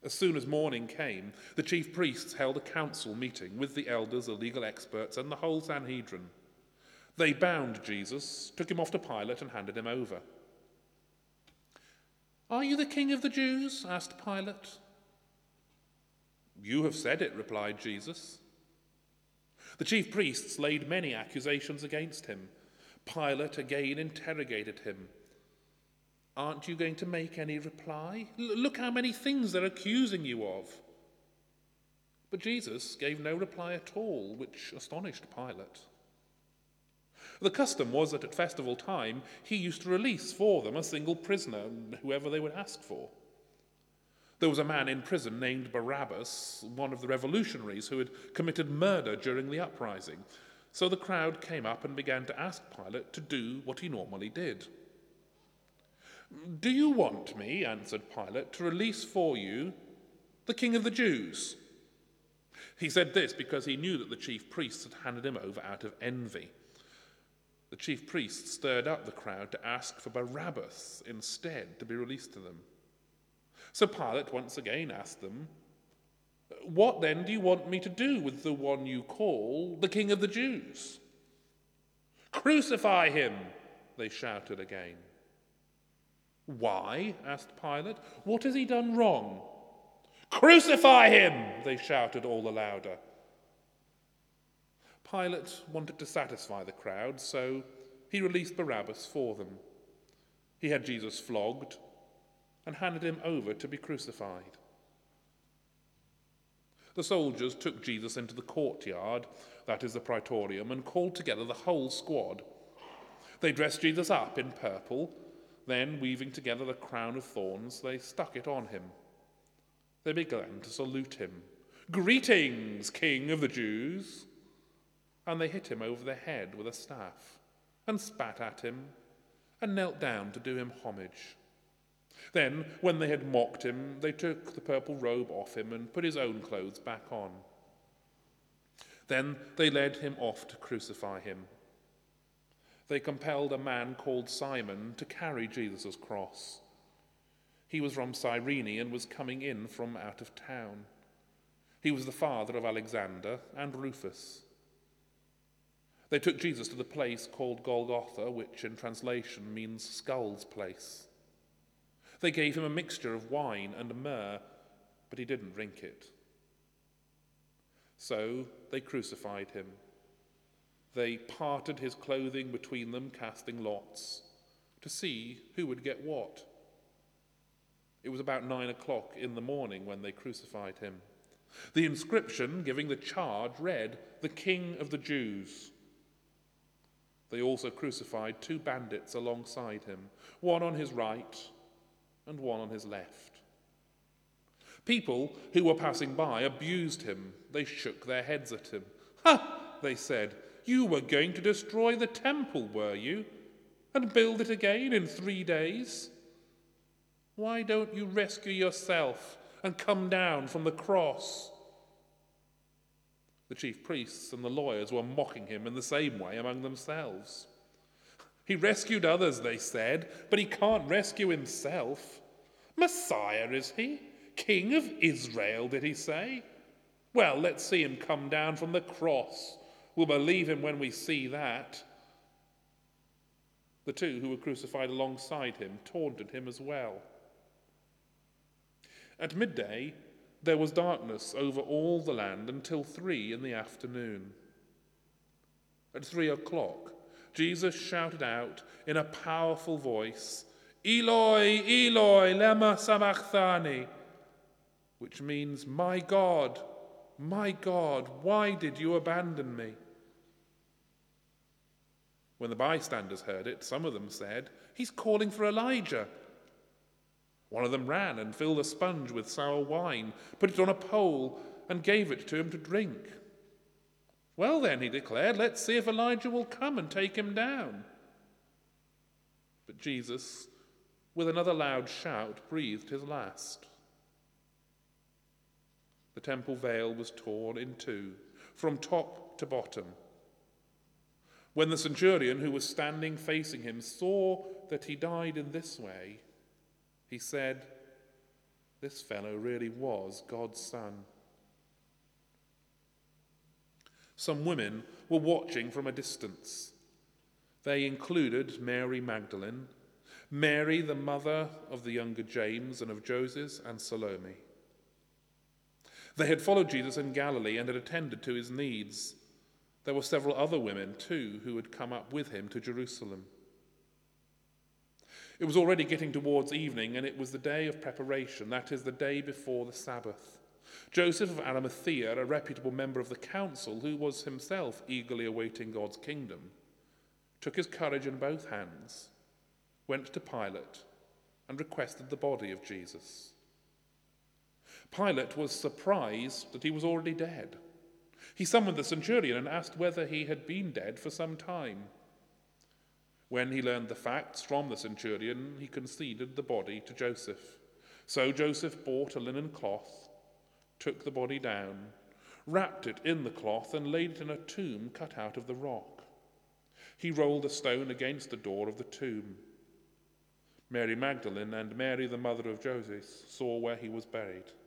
As soon as morning came, the chief priests held a council meeting with the elders, the legal experts, and the whole Sanhedrin. They bound Jesus, took him off to Pilate, and handed him over. "Are you the king of the Jews?" asked Pilate. "You have said it," replied Jesus. The chief priests laid many accusations against him. Pilate again interrogated him. "Aren't you going to make any reply? Look how many things they're accusing you of." But Jesus gave no reply at all, which astonished Pilate. The custom was that at festival time he used to release for them a single prisoner, whoever they would ask for. There was a man in prison named Barabbas, one of the revolutionaries who had committed murder during the uprising. So the crowd came up and began to ask Pilate to do what he normally did. "Do you want me," answered Pilate, "to release for you the king of the Jews?" He said this because he knew that the chief priests had handed him over out of envy. The chief priests stirred up the crowd to ask for Barabbas instead to be released to them. So Pilate once again asked them, "What then do you want me to do with the one you call the king of the Jews?" "Crucify him," they shouted again. "Why?" asked Pilate. "What has he done wrong?" "Crucify him," they shouted all the louder. Pilate wanted to satisfy the crowd, so he released Barabbas for them. He had Jesus flogged and handed him over to be crucified. The soldiers took Jesus into the courtyard, that is the praetorium, and called together the whole squad. They dressed Jesus up in purple. Then, weaving together the crown of thorns, they stuck it on him. They began to salute him. "Greetings, King of the Jews!" And they hit him over the head with a staff, and spat at him, and knelt down to do him homage. Then, when they had mocked him, they took the purple robe off him and put his own clothes back on. Then they led him off to crucify him. They compelled a man called Simon to carry Jesus' cross. He was from Cyrene and was coming in from out of town. He was the father of Alexander and Rufus. They took Jesus to the place called Golgotha, which in translation means Skull's Place. They gave him a mixture of wine and myrrh, but he didn't drink it. So they crucified him. They parted his clothing between them, casting lots, to see who would get what. It was about 9 o'clock in the morning when they crucified him. The inscription giving the charge read, "The King of the Jews." They also crucified 2 bandits alongside him, one on his right and one on his left. People who were passing by abused him. They shook their heads at him. "Ha!" they said. "You were going to destroy the temple, were you? And build it again in 3 days? Why don't you rescue yourself and come down from the cross?" The chief priests and the lawyers were mocking him in the same way among themselves. "He rescued others," they said, "but he can't rescue himself. Messiah, is he? King of Israel, did he say? Well, let's see him come down from the cross. We'll believe him when we see that." The 2 who were crucified alongside him taunted him as well. At midday, there was darkness over all the land until 3 in the afternoon. At 3 o'clock, Jesus shouted out in a powerful voice, "Eloi, Eloi, lema sabachthani," which means, my God, why did you abandon me?" When the bystanders heard it, some of them said, "He's calling for Elijah." One of them ran and filled a sponge with sour wine, put it on a pole, and gave it to him to drink. "Well then," he declared, "let's see if Elijah will come and take him down." But Jesus, with another loud shout, breathed his last. The temple veil was torn in 2, from top to bottom. When the centurion who was standing facing him saw that he died in this way, he said, this fellow really was God's son. Some women were watching from a distance. They included Mary Magdalene, Mary, the mother of the younger James and of Joses, and Salome. They had followed Jesus in Galilee and had attended to his needs. There were several other women, too, who had come up with him to Jerusalem. It was already getting towards evening, and it was the day of preparation, that is, the day before the Sabbath. Joseph of Arimathea, a reputable member of the council, who was himself eagerly awaiting God's kingdom, took his courage in both hands, went to Pilate, and requested the body of Jesus. Pilate was surprised that he was already dead. He summoned the centurion and asked whether he had been dead for some time. When he learned the facts from the centurion, he conceded the body to Joseph. So Joseph bought a linen cloth, took the body down, wrapped it in the cloth, and laid it in a tomb cut out of the rock. He rolled a stone against the door of the tomb. Mary Magdalene and Mary, the mother of Joses, saw where he was buried.